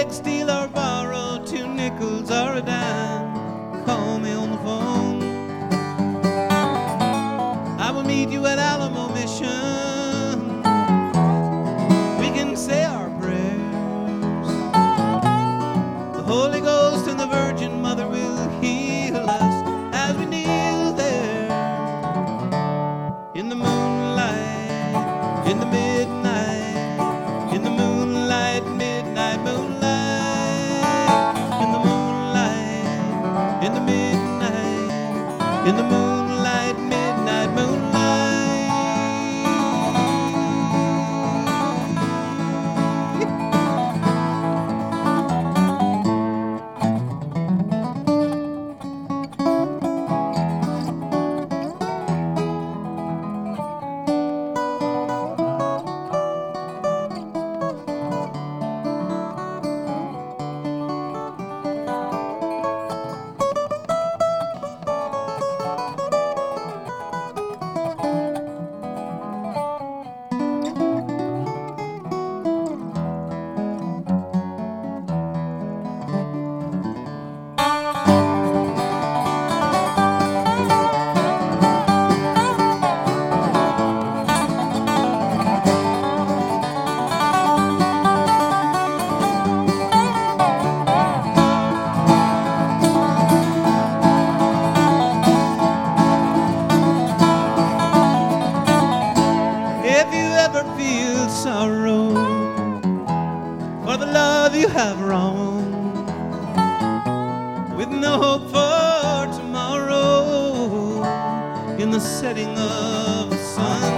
beg, steal, or borrow 2 nickels or a dime, call me on the phone. I will meet you at Alamo Mission. We can say our prayers. The Holy Ghost and the Virgin Mother will heal us as we kneel there in the moonlight, in the midnight, in the moonlight, midnight moonlight, in the moonlight, in the midnight, in the moonlight, midnight moonlight. If you ever feel sorrow for the love you have wrong, with no hope for tomorrow, in the setting of the sun,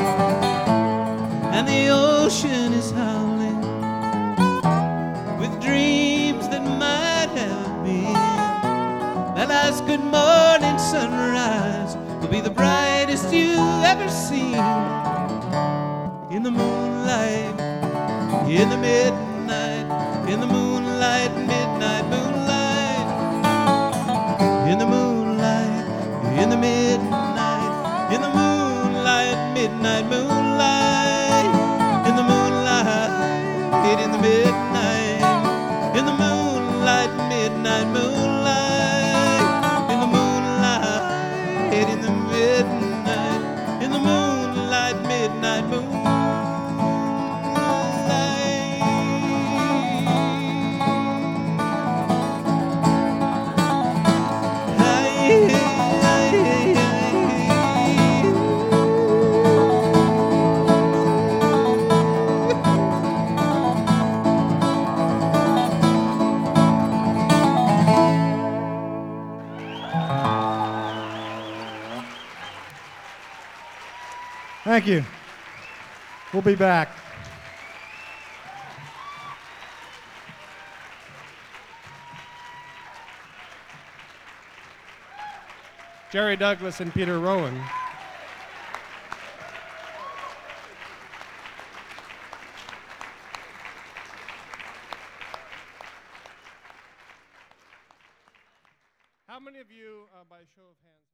and the ocean is howling with dreams that might have been, that last good morning sunrise will be the brightest you ever seen. In the moonlight, in the midnight, in the moonlight, midnight moonlight, in the moonlight, in the midnight, in the moonlight, midnight moonlight, in the moonlight, in the midnight, in the moonlight, midnight moonlight, in the moonlight, in the midnight, in the moonlight, midnight moonlight. Thank you. We'll be back. Jerry Douglas and Peter Rowan. How many of you, by show of hands,